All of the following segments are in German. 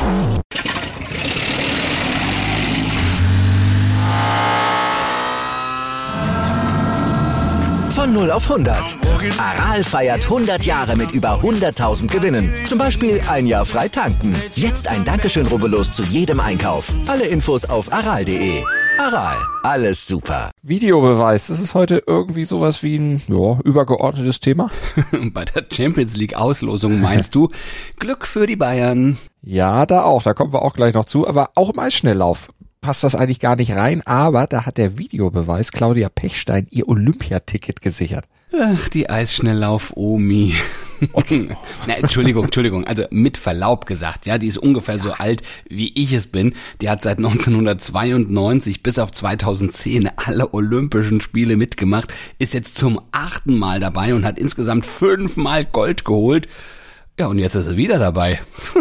Von 0 auf 100. Aral feiert 100 Jahre mit über 100.000 Gewinnen. Zum Beispiel ein Jahr frei tanken. Jetzt ein Dankeschön, rubbellos zu jedem Einkauf. Alle Infos auf aral.de. Aral, alles super. Videobeweis, das ist heute irgendwie sowas wie ein übergeordnetes Thema. Bei der Champions League Auslosung meinst du Glück für die Bayern? Ja, da kommen wir auch gleich noch zu, aber auch im Eisschnelllauf passt das eigentlich gar nicht rein, aber da hat der Videobeweis Claudia Pechstein ihr Olympiaticket gesichert. Ach, die Eisschnelllauf-Omi. Entschuldigung, also mit Verlaub gesagt, ja, die ist ungefähr so alt, wie ich es bin. Die hat seit 1992 bis auf 2010 alle Olympischen Spiele mitgemacht, ist jetzt zum 8. Mal dabei und hat insgesamt 5 Mal Gold geholt. Ja, und jetzt ist sie wieder dabei.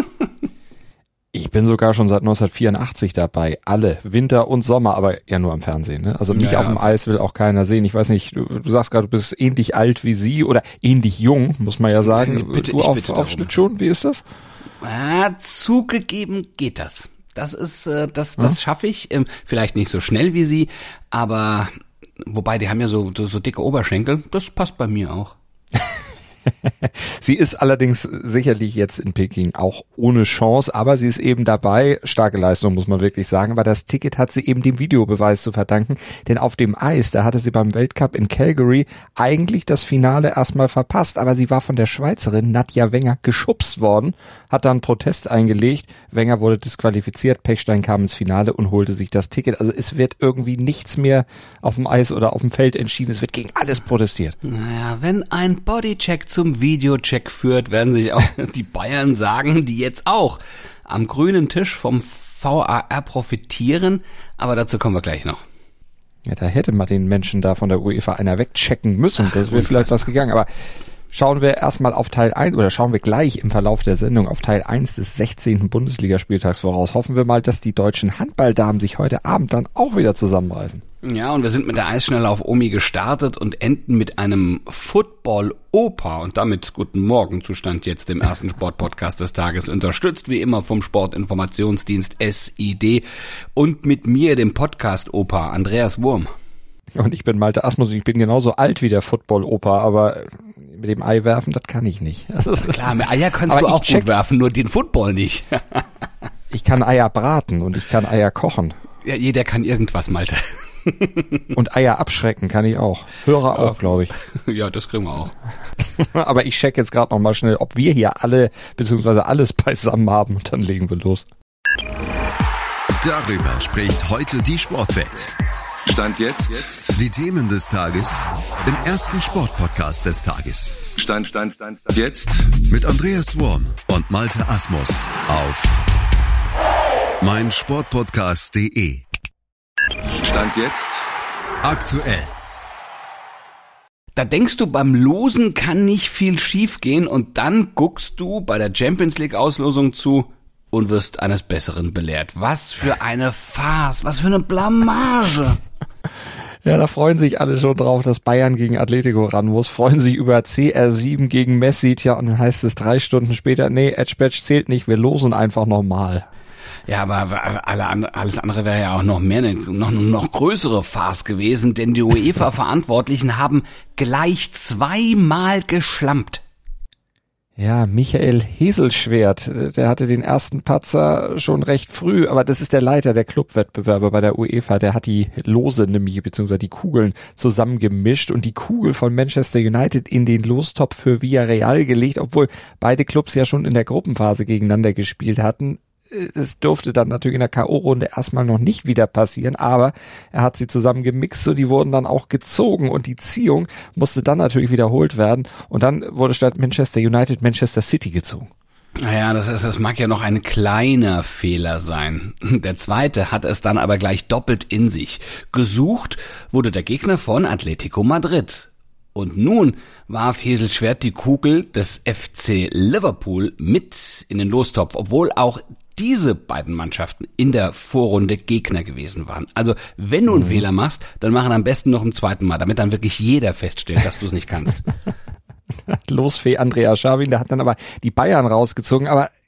Ich bin sogar schon seit 1984 dabei. Alle, Winter und Sommer, aber ja nur am Fernsehen. Ne? Also mich auf dem Eis will auch keiner sehen. Ich weiß nicht, du sagst gerade, du bist ähnlich alt wie sie oder ähnlich jung, muss man ja sagen. Du auf Schlittschuhen, wie ist das? Zugegeben geht das. Das ist, das schaffe ich. Vielleicht nicht so schnell wie sie, aber wobei, die haben ja so dicke Oberschenkel. Das passt bei mir auch. Sie ist allerdings sicherlich jetzt in Peking auch ohne Chance, aber sie ist eben dabei. Starke Leistung, muss man wirklich sagen. Aber das Ticket hat sie eben dem Videobeweis zu verdanken, denn auf dem Eis, da hatte sie beim Weltcup in Calgary eigentlich das Finale erstmal verpasst, aber sie war von der Schweizerin Nadja Wenger geschubst worden, hat dann Protest eingelegt. Wenger wurde disqualifiziert, Pechstein kam ins Finale und holte sich das Ticket. Also es wird irgendwie nichts mehr auf dem Eis oder auf dem Feld entschieden, es wird gegen alles protestiert. Naja, wenn ein Bodycheck zum Videocheck führt, werden sich auch die Bayern sagen, die jetzt auch am grünen Tisch vom VAR profitieren, aber dazu kommen wir gleich noch. Ja, da hätte man den Menschen da von der UEFA einer wegchecken müssen, das wäre vielleicht was gegangen, aber schauen wir erstmal auf Teil 1 oder schauen wir gleich im Verlauf der Sendung auf Teil 1 des 16. Bundesligaspieltags voraus. Hoffen wir mal, dass die deutschen Handballdamen sich heute Abend dann auch wieder zusammenreißen. Ja, und wir sind mit der Eisschnelllauf-Omi gestartet und enden mit einem Football-Opa und damit guten Morgenzustand jetzt im ersten Sportpodcast des Tages, unterstützt wie immer vom Sportinformationsdienst SID und mit mir, dem Podcast-Opa Andreas Wurm. Und ich bin Malte Asmus und ich bin genauso alt wie der Football-Opa, aber mit dem Ei werfen, das kann ich nicht. Klar, mit Eier kannst du auch gut werfen, nur den Football nicht. Ich kann Eier braten und ich kann Eier kochen. Ja, jeder kann irgendwas, Malte. Und Eier abschrecken kann ich auch. Hörer auch, glaube ich. Ja, das kriegen wir auch. Aber ich check jetzt gerade noch mal schnell, ob wir hier alle, beziehungsweise alles beisammen haben und dann legen wir los. Darüber spricht heute die Sportwelt. Stand jetzt. Die Themen des Tages im ersten Sportpodcast des Tages. Stand jetzt. Mit Andreas Wurm und Malte Asmus auf meinsportpodcast.de. Stand jetzt. Aktuell. Da denkst du, beim Losen kann nicht viel schiefgehen und dann guckst du bei der Champions League Auslosung zu und wirst eines Besseren belehrt. Was für eine Farce, was für eine Blamage. Ja, da freuen sich alle schon drauf, dass Bayern gegen Atletico ran muss. Freuen sich über CR7 gegen Messi. Tja, und dann heißt es 3 Stunden später, nee, Edge-Badge zählt nicht, wir losen einfach normal. Ja, aber alles andere wäre ja auch noch mehr, noch größere Farce gewesen, denn die UEFA-Verantwortlichen haben gleich 2-mal geschlampt. Ja, Michael Heselschwert, der hatte den ersten Patzer schon recht früh, aber das ist der Leiter der Clubwettbewerbe bei der UEFA, der hat die Lose nämlich, beziehungsweise die Kugeln zusammengemischt und die Kugel von Manchester United in den Lostopf für Villarreal gelegt, obwohl beide Clubs ja schon in der Gruppenphase gegeneinander gespielt hatten. Das durfte dann natürlich in der K.O.-Runde erstmal noch nicht wieder passieren, aber er hat sie zusammen gemixt und die wurden dann auch gezogen und die Ziehung musste dann natürlich wiederholt werden und dann wurde statt Manchester United Manchester City gezogen. Naja, das mag ja noch ein kleiner Fehler sein. Der zweite hat es dann aber gleich doppelt in sich. Gesucht wurde der Gegner von Atletico Madrid. Und nun warf Heselschwert die Kugel des FC Liverpool mit in den Lostopf, obwohl auch diese beiden Mannschaften in der Vorrunde Gegner gewesen waren. Also wenn du einen Fehler machst, dann mach ihn am besten noch ein zweiten Mal, damit dann wirklich jeder feststellt, dass du es nicht kannst. Losfee Andrea Schawin, der hat dann aber die Bayern rausgezogen, aber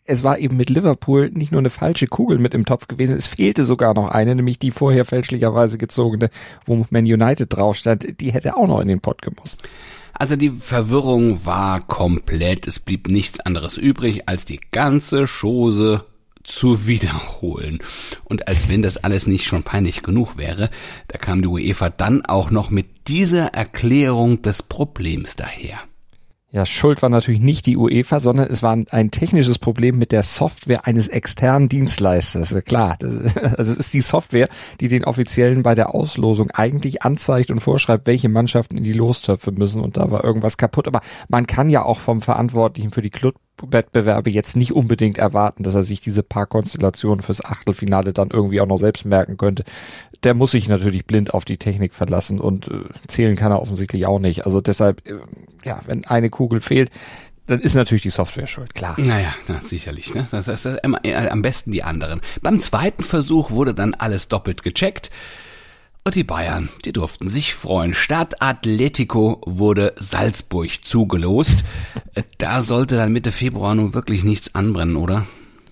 es war eben mit Liverpool nicht nur eine falsche Kugel mit im Topf gewesen, es fehlte sogar noch eine, nämlich die vorher fälschlicherweise gezogene, wo Man United drauf stand, die hätte auch noch in den Pott gemusst. Also die Verwirrung war komplett, es blieb nichts anderes übrig, als die ganze Chose zu wiederholen. Und als wenn das alles nicht schon peinlich genug wäre, da kam die UEFA dann auch noch mit dieser Erklärung des Problems daher. Ja, schuld war natürlich nicht die UEFA, sondern es war ein technisches Problem mit der Software eines externen Dienstleisters. Klar, also es ist die Software, die den Offiziellen bei der Auslosung eigentlich anzeigt und vorschreibt, welche Mannschaften in die Lostöpfe müssen, und da war irgendwas kaputt. Aber man kann ja auch vom Verantwortlichen für die Clubwettbewerbe jetzt nicht unbedingt erwarten, dass er sich diese paar Konstellationen fürs Achtelfinale dann irgendwie auch noch selbst merken könnte. Der muss sich natürlich blind auf die Technik verlassen und zählen kann er offensichtlich auch nicht. Also deshalb, ja, wenn eine Kugel fehlt, dann ist natürlich die Software schuld, klar. Naja, sicherlich. Ne? Das ist am besten die anderen. Beim zweiten Versuch wurde dann alles doppelt gecheckt. Und die Bayern, die durften sich freuen. Statt Atletico wurde Salzburg zugelost. Da sollte dann Mitte Februar nun wirklich nichts anbrennen, oder?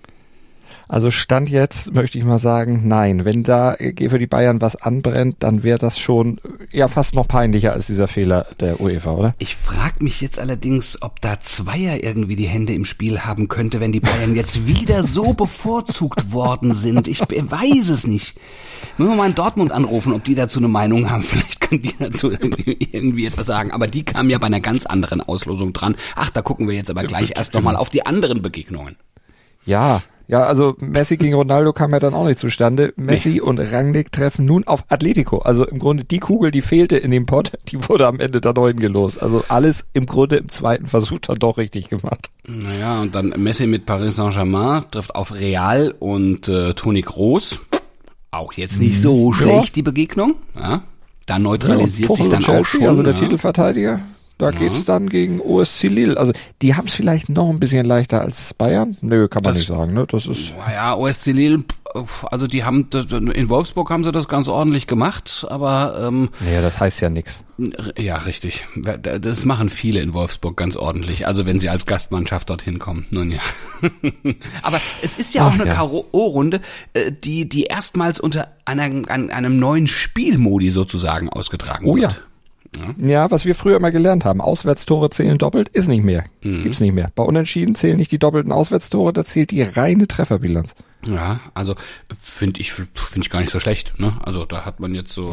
Also Stand jetzt möchte ich mal sagen, nein. Wenn da für die Bayern was anbrennt, dann wäre das schon ja fast noch peinlicher als dieser Fehler der UEFA, oder? Ich frage mich jetzt allerdings, ob da Zweier irgendwie die Hände im Spiel haben könnte, wenn die Bayern jetzt wieder so bevorzugt worden sind. Ich weiß es nicht. Müssen wir mal in Dortmund anrufen, ob die dazu eine Meinung haben. Vielleicht können die dazu irgendwie etwas sagen. Aber die kamen ja bei einer ganz anderen Auslosung dran. Ach, da gucken wir jetzt aber gleich erst nochmal auf die anderen Begegnungen. Ja, also Messi gegen Ronaldo kam ja dann auch nicht zustande. Messi und Rangnick treffen nun auf Atletico. Also im Grunde die Kugel, die fehlte in dem Pott, die wurde am Ende dann gelost. Also alles im Grunde im zweiten Versuch dann doch richtig gemacht. Naja, und dann Messi mit Paris Saint-Germain trifft auf Real und Toni Kroos. Auch jetzt nicht so schlecht, die Begegnung. Ja, da neutralisiert sich dann Chelsea, auch schon. Also der Titelverteidiger. Da geht's dann gegen OSC Lille. Also die haben es vielleicht noch ein bisschen leichter als Bayern. Nö, kann man nicht sagen. Ne? Das ist. Ja, OSC Lille, also die haben in Wolfsburg haben sie das ganz ordentlich gemacht, aber ja, das heißt ja nix. Ja, richtig. Das machen viele in Wolfsburg ganz ordentlich. Also wenn sie als Gastmannschaft dorthin kommen. Nun ja. Aber es ist ja auch eine K.O.-Runde, die erstmals unter einem neuen Spielmodi sozusagen ausgetragen wird. Ja. Ja, was wir früher immer gelernt haben, Auswärtstore zählen doppelt, ist nicht mehr. Gibt's nicht mehr. Bei Unentschieden zählen nicht die doppelten Auswärtstore, da zählt die reine Trefferbilanz. Ja, also finde ich gar nicht so schlecht, ne? Also da hat man jetzt so,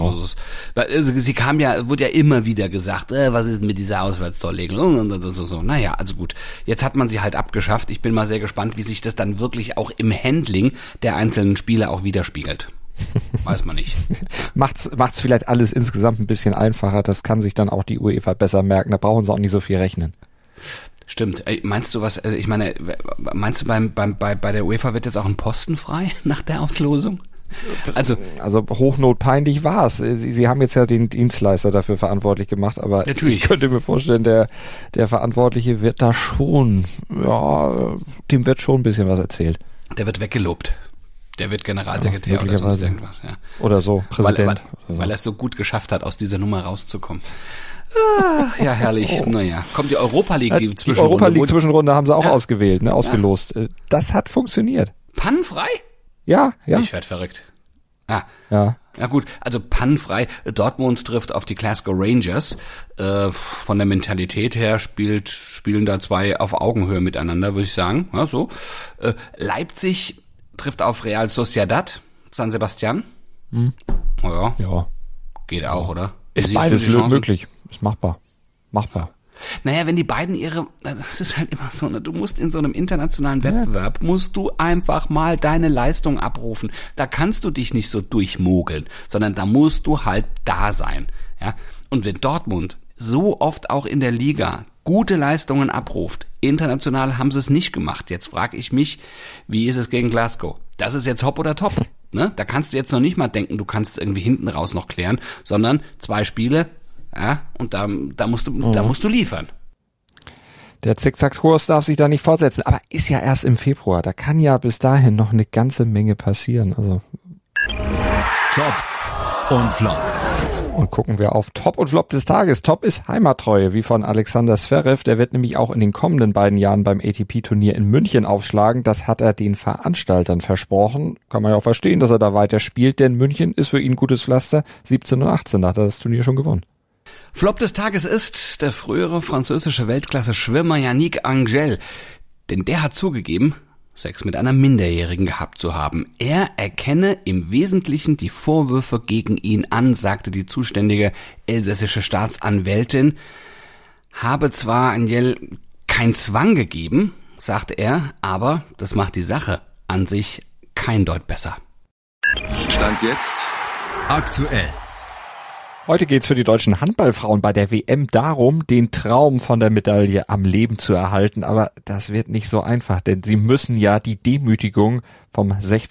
wurde ja immer wieder gesagt, was ist mit dieser Auswärtstorregelung und so. Naja, also gut. Jetzt hat man sie halt abgeschafft. Ich bin mal sehr gespannt, wie sich das dann wirklich auch im Handling der einzelnen Spieler auch widerspiegelt. Weiß man nicht. Macht's vielleicht alles insgesamt ein bisschen einfacher. Das kann sich dann auch die UEFA besser merken. Da brauchen sie auch nicht so viel rechnen. Stimmt. Meinst du meinst du bei der UEFA wird jetzt auch ein Posten frei nach der Auslosung? Also hochnotpeinlich war es. Sie haben jetzt ja den Dienstleister dafür verantwortlich gemacht, aber natürlich. Ich könnte mir vorstellen, der Verantwortliche wird da schon, dem wird schon ein bisschen was erzählt. Der wird weggelobt. Der wird Generalsekretär oder sonst irgendwas. Ja. Oder so, Präsident. Weil er es so gut geschafft hat, aus dieser Nummer rauszukommen. Ja, herrlich. Naja, kommt die Europa League, die Zwischenrunde. Die Europa League Zwischenrunde haben sie auch ausgewählt, ne, ausgelost. Ja. Das hat funktioniert. Pannenfrei? Ja. Ich werd verrückt. Ja, gut, also pannenfrei. Dortmund trifft auf die Glasgow Rangers. Von der Mentalität her spielen da zwei auf Augenhöhe miteinander, würde ich sagen. Ja, so. Leipzig trifft auf Real Sociedad, San Sebastian. Ja. Geht auch, oder? Ist beides möglich. Ist machbar. Naja, wenn die beiden das ist halt immer so, ne, du musst in so einem internationalen Wettbewerb, musst du einfach mal deine Leistung abrufen. Da kannst du dich nicht so durchmogeln, sondern da musst du halt da sein. Ja? Und wenn Dortmund so oft auch in der Liga gute Leistungen abruft, international haben sie es nicht gemacht. Jetzt frage ich mich, wie ist es gegen Glasgow? Das ist jetzt hopp oder top. Ne? Da kannst du jetzt noch nicht mal denken, du kannst es irgendwie hinten raus noch klären, sondern 2 Spiele, ja, und da musst du liefern. Der Zickzackkurs darf sich da nicht fortsetzen, aber ist ja erst im Februar. Da kann ja bis dahin noch eine ganze Menge passieren. Also Top und Flop. Und gucken wir auf Top und Flop des Tages. Top ist Heimattreue, wie von Alexander Zverev. Der wird nämlich auch in den kommenden beiden Jahren beim ATP-Turnier in München aufschlagen. Das hat er den Veranstaltern versprochen. Kann man ja auch verstehen, dass er da weiter spielt, denn München ist für ihn gutes Pflaster. 17 und 18 hat er das Turnier schon gewonnen. Flop des Tages ist der frühere französische Weltklasse-Schwimmer Yannick Angel. Denn der hat zugegeben, Sex mit einer Minderjährigen gehabt zu haben. Er erkenne im Wesentlichen die Vorwürfe gegen ihn an, sagte die zuständige elsässische Staatsanwältin. Habe zwar Angel keinen Zwang gegeben, sagte er, aber das macht die Sache an sich kein Deut besser. Stand jetzt Aktuell. Heute geht's für die deutschen Handballfrauen bei der WM darum, den Traum von der Medaille am Leben zu erhalten. Aber das wird nicht so einfach, denn sie müssen ja die Demütigung vom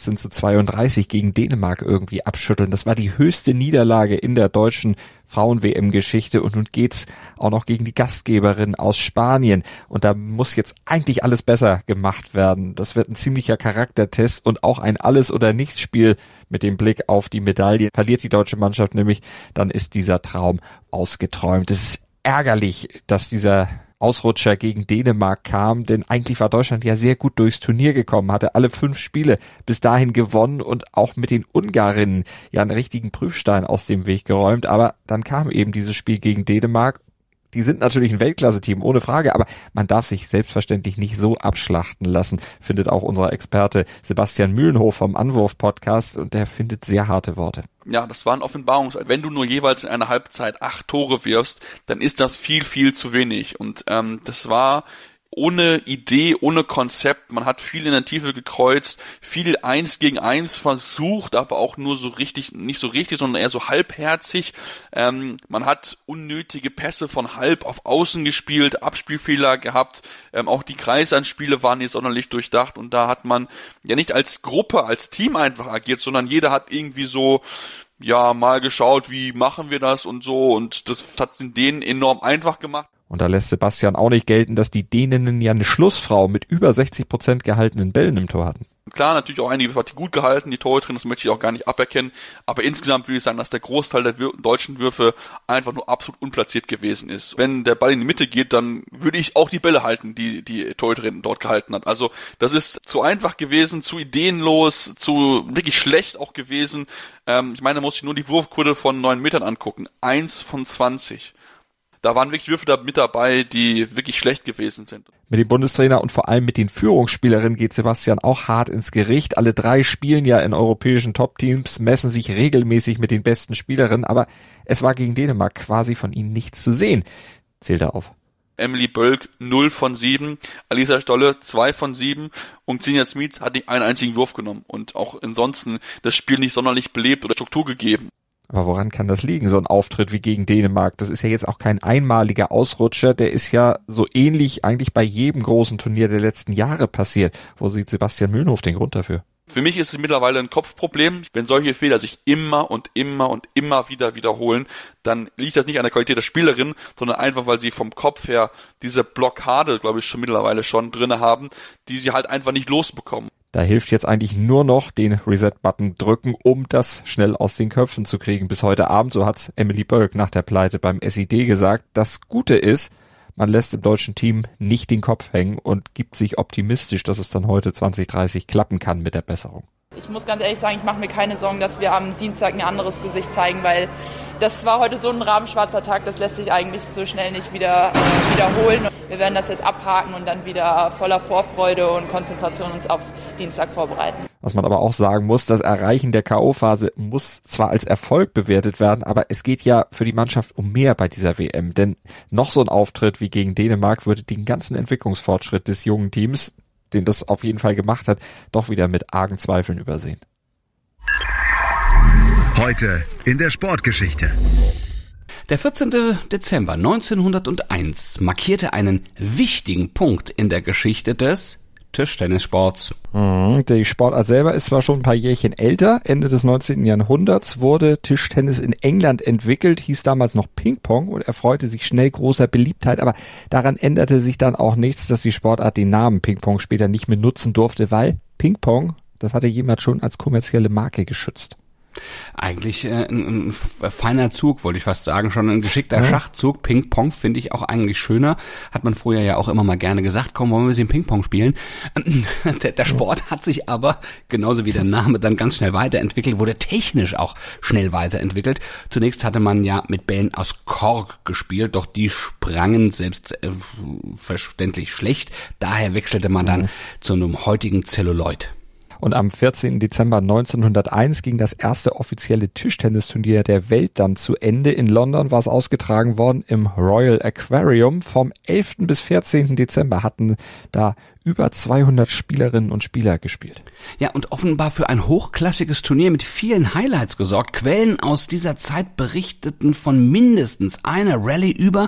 16:32 gegen Dänemark irgendwie abschütteln. Das war die höchste Niederlage in der deutschen Frauen-WM-Geschichte und nun geht's auch noch gegen die Gastgeberin aus Spanien. Und da muss jetzt eigentlich alles besser gemacht werden. Das wird ein ziemlicher Charaktertest und auch ein Alles-oder-Nichts-Spiel mit dem Blick auf die Medaille. Verliert die deutsche Mannschaft nämlich, dann ist dieser Traum ausgeträumt. Es ist ärgerlich, dass dieser Ausrutscher gegen Dänemark kam, denn eigentlich war Deutschland ja sehr gut durchs Turnier gekommen, hatte alle 5 Spiele bis dahin gewonnen und auch mit den Ungarinnen ja einen richtigen Prüfstein aus dem Weg geräumt, aber dann kam eben dieses Spiel gegen Dänemark. Die sind natürlich ein Weltklasse-Team, ohne Frage, aber man darf sich selbstverständlich nicht so abschlachten lassen, findet auch unser Experte Sebastian Mühlenhof vom Anwurf-Podcast und der findet sehr harte Worte. Ja, das war ein Offenbarungseid. Wenn du nur jeweils in einer Halbzeit 8 Tore wirfst, dann ist das viel, viel zu wenig. Und das war ohne Idee, ohne Konzept. Man hat viel in der Tiefe gekreuzt, viel 1 gegen 1 versucht, aber auch nur so richtig, nicht so richtig, sondern eher so halbherzig. Man hat unnötige Pässe von halb auf außen gespielt, Abspielfehler gehabt. Auch die Kreisanspiele waren nicht sonderlich durchdacht und da hat man ja nicht als Gruppe, als Team einfach agiert, sondern jeder hat irgendwie so ja mal geschaut, wie machen wir das und so und das hat es denen enorm einfach gemacht. Und da lässt Sebastian auch nicht gelten, dass die Däninnen ja eine Schlussfrau mit über 60% gehaltenen Bällen im Tor hatten. Klar, natürlich auch einige hat die gut gehalten, die Torhüterin, das möchte ich auch gar nicht aberkennen. Aber insgesamt würde ich sagen, dass der Großteil der deutschen Würfe einfach nur absolut unplatziert gewesen ist. Wenn der Ball in die Mitte geht, dann würde ich auch die Bälle halten, die die Torhüterin dort gehalten hat. Also das ist zu einfach gewesen, zu ideenlos, zu wirklich schlecht auch gewesen. Ich meine, da muss ich nur die Wurfquote von 9 Metern angucken. 1 von 20. Da waren wirklich Würfe mit dabei, die wirklich schlecht gewesen sind. Mit dem Bundestrainer und vor allem mit den Führungsspielerinnen geht Sebastian auch hart ins Gericht. Alle 3 spielen ja in europäischen Top-Teams, messen sich regelmäßig mit den besten Spielerinnen, aber es war gegen Dänemark quasi von ihnen nichts zu sehen. Zählt er auf. Emily Bölk 0 von 7, Alisa Stolle 2 von 7 und Xenia Smith hat nicht einen einzigen Wurf genommen und auch ansonsten das Spiel nicht sonderlich belebt oder Struktur gegeben. Aber woran kann das liegen, so ein Auftritt wie gegen Dänemark? Das ist ja jetzt auch kein einmaliger Ausrutscher, der ist ja so ähnlich eigentlich bei jedem großen Turnier der letzten Jahre passiert. Wo sieht Sebastian Mühlenhof den Grund dafür? Für mich ist es mittlerweile ein Kopfproblem. Wenn solche Fehler sich immer und immer und immer wieder wiederholen, dann liegt das nicht an der Qualität der Spielerin, sondern einfach, weil sie vom Kopf her diese Blockade, glaube ich, mittlerweile schon drinne haben, die sie halt einfach nicht losbekommen. Da hilft jetzt eigentlich nur noch den Reset-Button drücken, um das schnell aus den Köpfen zu kriegen. Bis heute Abend, so hat's Emily Bölk nach der Pleite beim SID gesagt. Das Gute ist, man lässt im deutschen Team nicht den Kopf hängen und gibt sich optimistisch, dass es dann heute 2030 klappen kann mit der Besserung. Ich muss ganz ehrlich sagen, ich mache mir keine Sorgen, dass wir am Dienstag ein anderes Gesicht zeigen, weil das war heute so ein rabenschwarzer Tag, das lässt sich eigentlich so schnell nicht wiederholen. Wir werden das jetzt abhaken und dann wieder voller Vorfreude und Konzentration uns auf Dienstag vorbereiten. Was man aber auch sagen muss, das Erreichen der K.O.-Phase muss zwar als Erfolg bewertet werden, aber es geht ja für die Mannschaft um mehr bei dieser WM. Denn noch so ein Auftritt wie gegen Dänemark würde den ganzen Entwicklungsfortschritt des jungen Teams, den das auf jeden Fall gemacht hat, doch wieder mit argen Zweifeln übersehen. Heute in der Sportgeschichte. Der 14. Dezember 1901 markierte einen wichtigen Punkt in der Geschichte des Tischtennissports. Die Sportart selber ist zwar schon ein paar Jährchen älter. Ende des 19. Jahrhunderts wurde Tischtennis in England entwickelt, hieß damals noch Ping-Pong und erfreute sich schnell großer Beliebtheit. Aber daran änderte sich dann auch nichts, dass die Sportart den Namen Ping-Pong später nicht mehr nutzen durfte, weil Ping-Pong, das hatte jemand schon als kommerzielle Marke geschützt. Eigentlich ein feiner Zug, wollte ich fast sagen, schon ein geschickter Schachzug. Ping-Pong finde ich auch eigentlich schöner. Hat man früher ja auch immer mal gerne gesagt, komm, wollen wir sie im Ping-Pong spielen? Der Sport hat sich aber, genauso wie der Name, dann ganz schnell weiterentwickelt, wurde technisch auch schnell weiterentwickelt. Zunächst hatte man ja mit Bällen aus Kork gespielt, doch die sprangen selbstverständlich schlecht. Daher wechselte man dann zu einem heutigen Celluloid. Und am 14. Dezember 1901 ging das erste offizielle Tischtennisturnier der Welt dann zu Ende. In London war es ausgetragen worden im Royal Aquarium. Vom 11. bis 14. Dezember hatten da über 200 Spielerinnen und Spieler gespielt. Ja, und offenbar für ein hochklassiges Turnier mit vielen Highlights gesorgt. Quellen aus dieser Zeit berichteten von mindestens einer Rallye über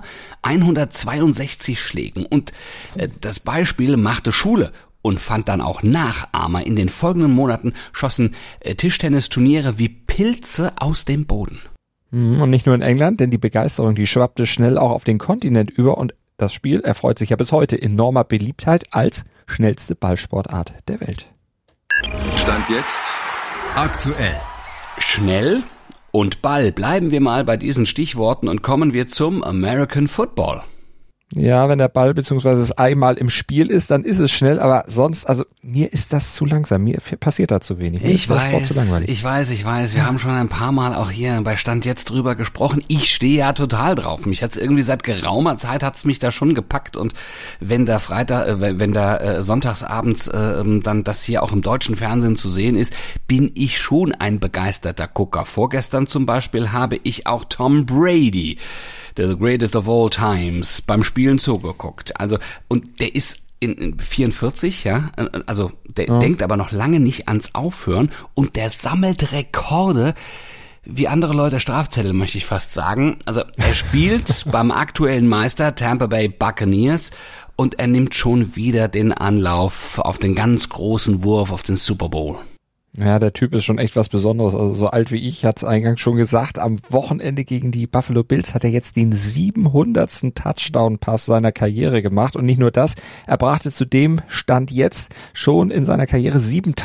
162 Schlägen. Und das Beispiel machte Schule und fand dann auch Nachahmer. In den folgenden Monaten schossen Tischtennisturniere wie Pilze aus dem Boden. Und nicht nur in England, denn die Begeisterung, die schwappte schnell auch auf den Kontinent über und das Spiel erfreut sich ja bis heute enormer Beliebtheit als schnellste Ballsportart der Welt. Stand jetzt Aktuell. Schnell und Ball. Bleiben wir mal bei diesen Stichworten und kommen wir zum American Football. Ja, wenn der Ball bzw. das Ei mal im Spiel ist, dann ist es schnell, aber sonst, also mir ist das zu langsam, mir passiert da zu wenig. Mir ist der Sport zu langweilig. Ich weiß, wir haben schon ein paar Mal auch hier bei Stand jetzt drüber gesprochen. Ich stehe ja total drauf. Mich hat's irgendwie seit geraumer Zeit hat's mich da schon gepackt und wenn da sonntagsabends dann das hier auch im deutschen Fernsehen zu sehen ist, bin ich schon ein begeisterter Gucker. Vorgestern zum Beispiel habe ich auch Tom Brady, the greatest of all times, beim Spielen zugeguckt. Also, und der ist in 44, ja, also der denkt aber noch lange nicht ans Aufhören und der sammelt Rekorde wie andere Leute Strafzettel, möchte ich fast sagen. Also er spielt beim aktuellen Meister Tampa Bay Buccaneers und er nimmt schon wieder den Anlauf auf den ganz großen Wurf auf den Super Bowl. Ja, der Typ ist schon echt was Besonderes. Also so alt wie ich, hat's eingangs schon gesagt. Am Wochenende gegen die Buffalo Bills hat er jetzt den 700. Touchdown-Pass seiner Karriere gemacht. Und nicht nur das, er brachte zudem, Stand jetzt, schon in seiner Karriere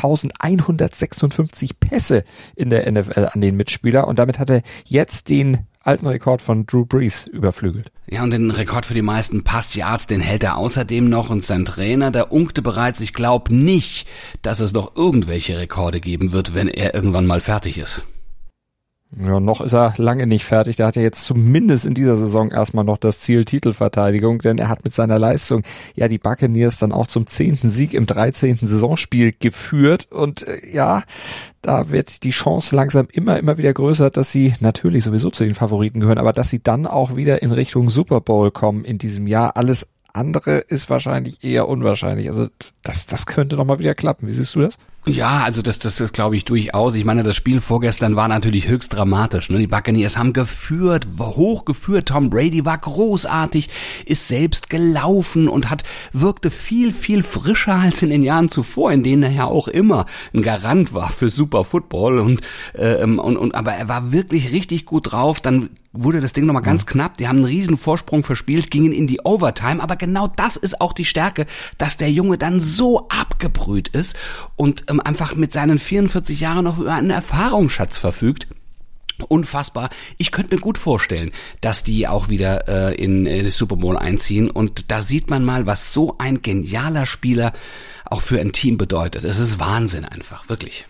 7.156 Pässe in der NFL an den Mitspieler. Und damit hat er jetzt den alten Rekord von Drew Brees überflügelt. Ja, und den Rekord für die meisten Passyards, den hält er außerdem noch und sein Trainer, der unkte bereits, ich glaube nicht, dass es noch irgendwelche Rekorde geben wird, wenn er irgendwann mal fertig ist. Ja, noch ist er lange nicht fertig. Der hat ja jetzt zumindest in dieser Saison erstmal noch das Ziel Titelverteidigung, denn er hat mit seiner Leistung ja die Buccaneers dann auch zum 10. Sieg im 13. Saisonspiel geführt und ja, da wird die Chance langsam immer wieder größer, dass sie natürlich sowieso zu den Favoriten gehören, aber dass sie dann auch wieder in Richtung Super Bowl kommen in diesem Jahr. Alles andere ist wahrscheinlich eher unwahrscheinlich. Also das könnte noch mal wieder klappen. Wie siehst du das? Ja, also das glaube ich durchaus. Ich meine, das Spiel vorgestern war natürlich höchst dramatisch. Ne? Die Buccaneers haben geführt, hochgeführt. Tom Brady war großartig, ist selbst gelaufen und wirkte viel frischer als in den Jahren zuvor, in denen er ja auch immer ein Garant war für Super Football und aber er war wirklich richtig gut drauf. Dann wurde das Ding nochmal ganz knapp. Die haben einen riesen Vorsprung verspielt, gingen in die Overtime. Aber genau das ist auch die Stärke, dass der Junge dann so abgebrüht ist und einfach mit seinen 44 Jahren noch über einen Erfahrungsschatz verfügt. Unfassbar. Ich könnte mir gut vorstellen, dass die auch wieder in den Super Bowl einziehen. Und da sieht man mal, was so ein genialer Spieler auch für ein Team bedeutet. Es ist Wahnsinn einfach, wirklich.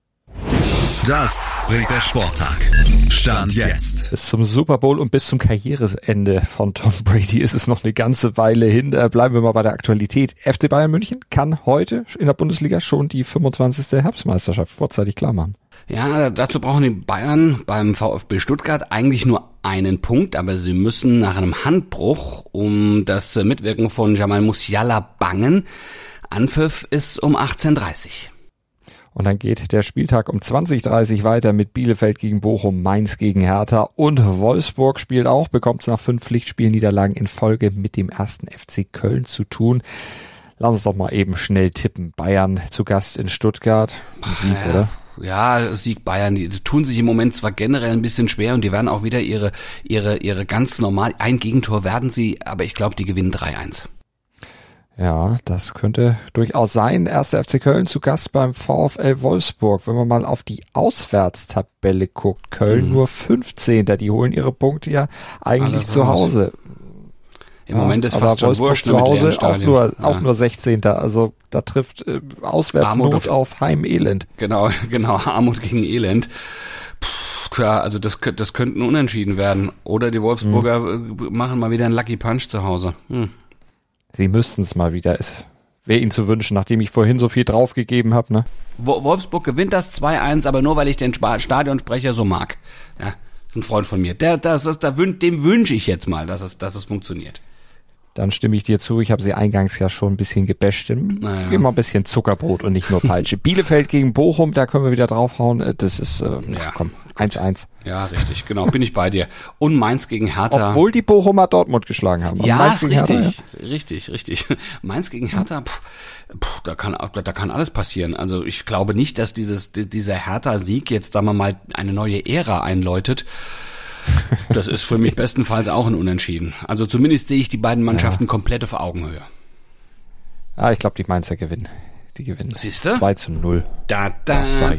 Das bringt der Sporttag. Stand jetzt. Bis zum Super Bowl und bis zum Karriereende von Tom Brady ist es noch eine ganze Weile hin. Bleiben wir mal bei der Aktualität. FC Bayern München kann heute in der Bundesliga schon die 25. Herbstmeisterschaft vorzeitig klar machen. Ja, dazu brauchen die Bayern beim VfB Stuttgart eigentlich nur einen Punkt, aber sie müssen nach einem Handbruch um das Mitwirken von Jamal Musiala bangen. Anpfiff ist um 18:30. Und dann geht der Spieltag um 20:30 weiter mit Bielefeld gegen Bochum, Mainz gegen Hertha und Wolfsburg spielt auch, bekommt es nach 5 Pflichtspielniederlagen in Folge mit dem 1. FC Köln zu tun. Lass uns doch mal eben schnell tippen. Bayern zu Gast in Stuttgart. Sieg, oder? Ja, Sieg Bayern. Die tun sich im Moment zwar generell ein bisschen schwer und die werden auch wieder ihre ganz normal, ein Gegentor werden sie, aber ich glaube, die gewinnen 3-1. Ja, das könnte durchaus sein. 1. FC Köln zu Gast beim VfL Wolfsburg. Wenn man mal auf die Auswärtstabelle guckt, Köln nur 15. Die holen ihre Punkte ja eigentlich Alles zu Hause. Im Moment ist fast schon Wolfsburg wurscht zu Hause auch Ja. nur 16. Also da trifft Auswärtsnot auf Heimelend. Genau, Armut gegen Elend. Klar, also das könnten Unentschieden werden. Oder die Wolfsburger machen mal wieder einen Lucky Punch zu Hause. Sie müssten es mal wieder. Es wäre ihnen zu wünschen, nachdem ich vorhin so viel draufgegeben habe. Ne? Wolfsburg gewinnt das 2-1, aber nur, weil ich den Stadionsprecher so mag. Ja, ist ein Freund von mir. Dem wünsche ich jetzt mal, dass es funktioniert. Dann stimme ich dir zu. Ich habe sie eingangs ja schon ein bisschen gebasht. Naja. Immer ein bisschen Zuckerbrot und nicht nur Peitsche. Bielefeld gegen Bochum, da können wir wieder draufhauen. Das ist, komm, 1-1. Ja, richtig, genau, bin ich bei dir. Und Mainz gegen Hertha. Obwohl die Bochumer Dortmund geschlagen haben. Ja, Mainz gegen richtig, Hertha, richtig. Mainz gegen Hertha, da kann alles passieren. Also ich glaube nicht, dass dieser Hertha-Sieg jetzt, sagen wir mal, eine neue Ära einläutet. Das ist für mich bestenfalls auch ein Unentschieden. Also zumindest sehe ich die beiden Mannschaften komplett auf Augenhöhe. Ich glaube, die Mainzer gewinnen. Die gewinnen. Siehste? 2-0. Da.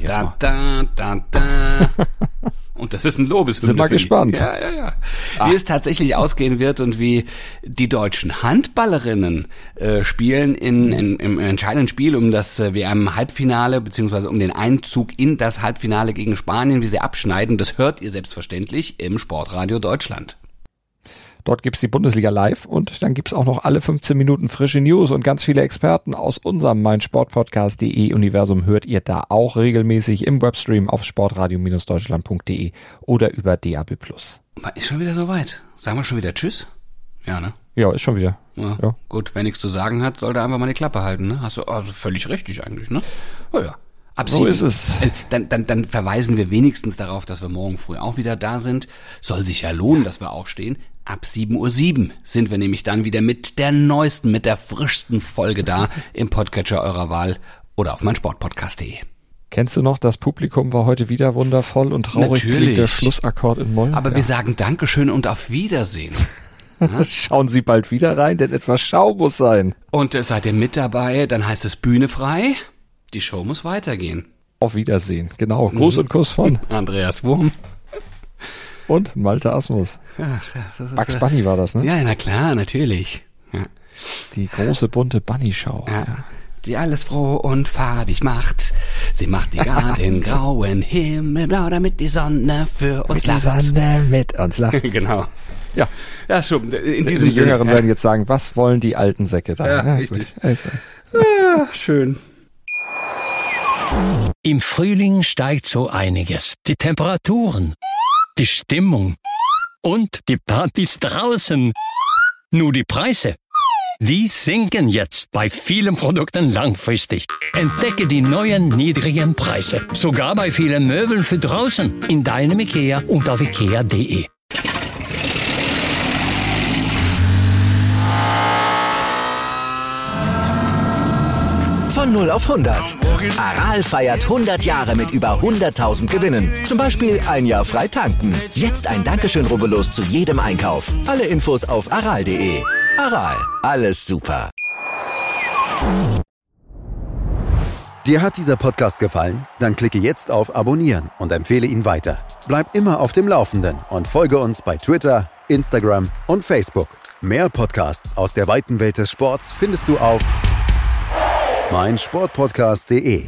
Und das ist ein Lobeshymne. Sind wir gespannt. Ja. Wie es tatsächlich ausgehen wird und wie die deutschen Handballerinnen spielen im entscheidenden Spiel um das WM-Halbfinale beziehungsweise um den Einzug in das Halbfinale gegen Spanien, wie sie abschneiden, das hört ihr selbstverständlich im Sportradio Deutschland. Dort gibt's die Bundesliga live und dann gibt's auch noch alle 15 Minuten frische News und ganz viele Experten aus unserem meinsportpodcast.de Universum hört ihr da auch regelmäßig im Webstream auf sportradio-deutschland.de oder über DAB+. Ist schon wieder soweit. Sagen wir schon wieder Tschüss? Ja, ne? Ja, ist schon wieder. Ja. Gut, wer nichts zu sagen hat, sollte einfach mal die Klappe halten, ne? Hast du also völlig richtig eigentlich, ne? Oh ja. So ist es. Dann verweisen wir wenigstens darauf, dass wir morgen früh auch wieder da sind. Soll sich ja lohnen, dass wir aufstehen. Ab 7:07 Uhr sind wir nämlich dann wieder mit der neuesten, mit der frischsten Folge da im Podcatcher eurer Wahl oder auf meinsportpodcast.de. Kennst du noch, das Publikum war heute wieder wundervoll und traurig klingt der Schlussakkord in Moll. Aber wir sagen Dankeschön und auf Wiedersehen. Schauen Sie bald wieder rein, denn etwas Schau muss sein. Und seid ihr mit dabei, dann heißt es Bühne frei. Die Show muss weitergehen. Auf Wiedersehen, genau. Gruß und Kuss von Andreas Wurm und Malte Asmus. Bugs Bunny war das, ne? Ja, na klar, natürlich. Ja. Die große bunte Bunny-Show. Ja. Die alles froh und farbig macht. Sie macht den grauen Himmel blau, damit die Sonne für uns lacht. Die Sonne mit uns lacht. Genau. Ja, schon. In Die diesem Sinne. Jüngeren werden jetzt sagen, was wollen die alten Säcke da? Ja, richtig. Ja, schön. Im Frühling steigt so einiges. Die Temperaturen, die Stimmung und die Partys draußen. Nur die Preise, die sinken jetzt bei vielen Produkten langfristig. Entdecke die neuen niedrigen Preise. Sogar bei vielen Möbeln für draußen. In deinem IKEA und auf ikea.de. Von 0 auf 100. Aral feiert 100 Jahre mit über 100.000 Gewinnen. Zum Beispiel ein Jahr frei tanken. Jetzt ein Dankeschön, rubbellos zu jedem Einkauf. Alle Infos auf aral.de. Aral, alles super. Dir hat dieser Podcast gefallen? Dann klicke jetzt auf Abonnieren und empfehle ihn weiter. Bleib immer auf dem Laufenden und folge uns bei Twitter, Instagram und Facebook. Mehr Podcasts aus der weiten Welt des Sports findest du auf meinsportpodcast.de.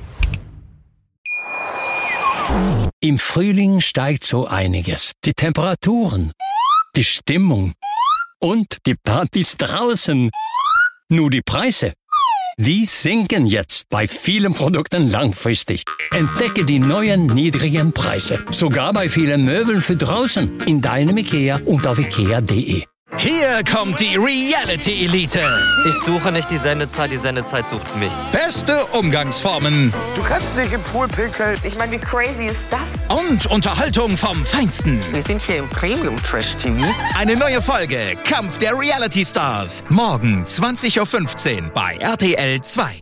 Im Frühling steigt so einiges. Die Temperaturen, die Stimmung und die Partys draußen. Nur die Preise, die sinken jetzt bei vielen Produkten langfristig. Entdecke die neuen niedrigen Preise. Sogar bei vielen Möbeln für draußen. In deinem IKEA und auf ikea.de. Hier kommt die Reality-Elite. Ich suche nicht die Sendezeit sucht mich. Beste Umgangsformen. Du kannst nicht im Pool pinkeln. Ich meine, wie crazy ist das? Und Unterhaltung vom Feinsten. Wir sind hier im Premium-Trash-TV. Eine neue Folge Kampf der Reality-Stars. Morgen 20:15 Uhr bei RTL 2.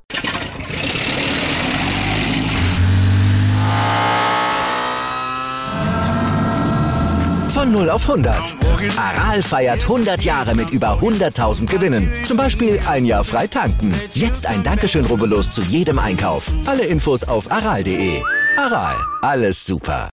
Von 0 auf 100. Aral feiert 100 Jahre mit über 100.000 Gewinnen. Zum Beispiel ein Jahr frei tanken. Jetzt ein Dankeschön, rubbellos zu jedem Einkauf. Alle Infos auf aral.de. Aral, alles super.